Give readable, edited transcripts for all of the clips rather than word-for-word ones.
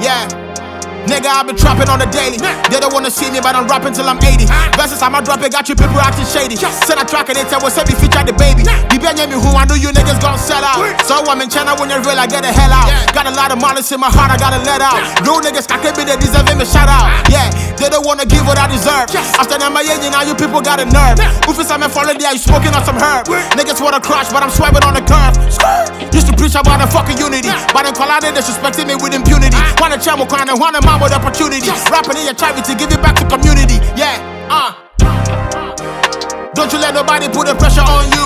Yeah. Nigga, I've been trapping on the daily. They don't wanna see me, but I'm rapping till I'm 80. Versus I'ma drop it, got you people acting shady. Send a track and they tell what's up, feature the baby. You been me who I knew you niggas gon' sell out. So I'm in China when you're real, I get the hell out. Got a lot of malice in my heart, I gotta let out. Real niggas, I can't be they deserve me shout out. Yeah, they don't wanna give what I deserve. After them, my now you people got a nerve. Ufis, I'm falling there, you smoking on some herb. Niggas wanna crash, but I'm swerving on the curve. Used to preach about the fucking unity, but then call out they disrespecting me with impunity. Wanna channel crown and wanna man with opportunity. Rapping in your charity, give it back to community. Yeah, Don't you let nobody put the pressure on you.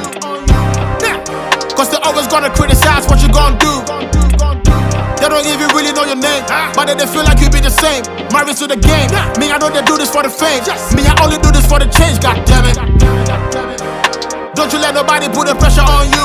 Cause they always gonna criticize what you gon' do. They don't even really know your name, but they feel like you be the same. Married to the game. Me, I know they do this for the fame. Me, I only do this for the change, god damn it. Don't you let nobody put the pressure on you.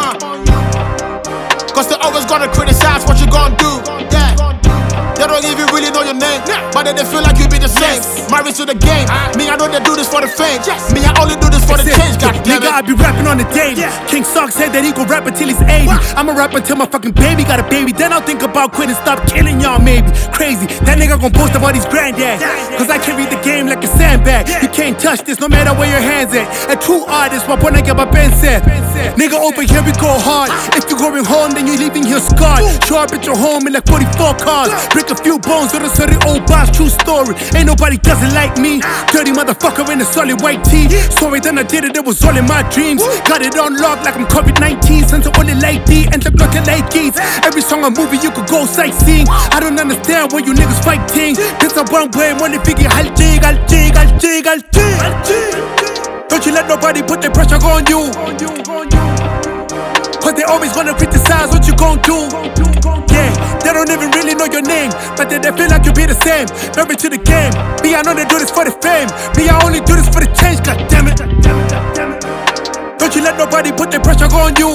Cause they always gonna criticize what you gon' do. Yeah. They don't even really know your name, but they feel like you be the same. Married to the game. Me, I know they do this for the fame. Me, I only do this for the change, god damn it. Nigga, I be rapping on the daily. King Sock said that he gon' rap until he's 80. I'ma rap until my fucking baby got a baby. Then I'll think about quitting, stop killing y'all maybe. Crazy, that nigga gon' boast about his granddad. Cause I carry the game like a sandbag. You can't touch this no matter where your hands at. A true artist, my boy get my pen set. Nigga, over here we go hard. If you going home, then you leaving here scarred. Show up at your home in like 44 cars. Break a few bones with a sorry old boss, true story. Ain't nobody doesn't like me. Dirty motherfucker in a solid white tee. Sorry, then I did it, it was all in my dreams. Got it on lock like I'm COVID-19. Since I only like D and the blood like keys. Every song a movie, you could go sightseeing. I don't understand why you niggas fighting. This a one way, money figure, I'll jig. Don't you let nobody put their pressure on you. Cause they always wanna criticize what you gon' do. Yeah, they don't even really know your name, but they feel like you be the same. Married to the game. Me, I know they do this for the fame. Me, I only do this for the change, god damn it. Don't you let nobody put their pressure on you.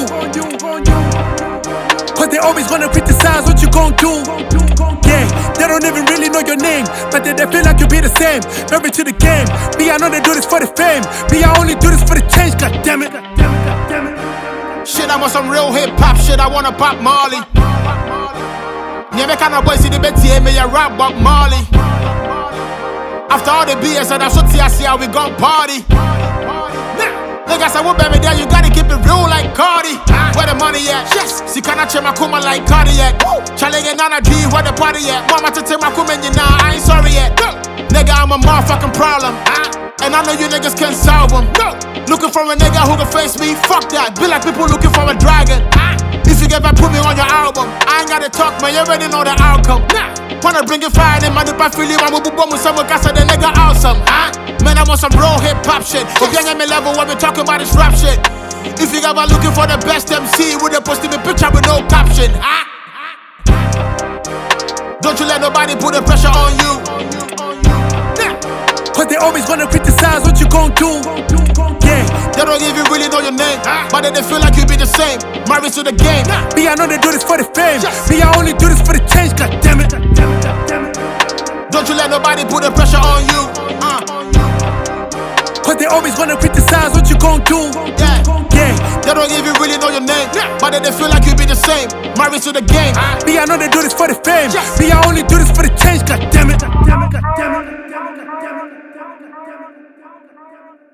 Cause they always wanna criticize what you gon' do. Yeah, they don't even really know your name, but they feel like you be the same. Married to the game. Me, I know they do this for the fame. Me, I only do this for the change, god damn it. Shit, I want some real hip-hop shit, I wanna pop Marley. Yeah, me kind of boy see the bet here, me a rap Bob Marley. After all the BS and that's what I see how we gon' party. Niggas say, well, baby, there you gotta keep it real like Cardi. Where the money at? Yes. See, can I check my kuma like Cardiac? Challenge Nana G, where the party at? Mama to take my kuma, you nah, I ain't sorry yet. Nigga, I'm a motherfucking problem. And I know you niggas can't solve them. Looking for a nigga who can face me, fuck that. Be like people looking for a dragon. If you ever put me on your album, I ain't gotta talk, man, you already know the outcome. Wanna bring it fire, then man, if I feel you, I'm gonna bomb with someone, cause the nigga awesome. Man, I want some real hip-hop shit. If you ain't me level, what we talking about is rap shit. If you ever looking for the best MC, with a posting a picture with no caption. Don't you let nobody put the pressure on you. Cause they always wanna criticize what you gon' do. Yeah, they don't even really know your name, but they feel like you be the same. Married to the game. Me, I know they do this for the fame. Me, I only do this for the change, god damn it. Don't you let nobody put the pressure on you. Cause they always wanna criticize what you gon' do. Yeah, they don't even really know your name, but they feel like you be the same. Married to the game. Me, I know they do this for the fame. Me, I only do this for the change, god damn it.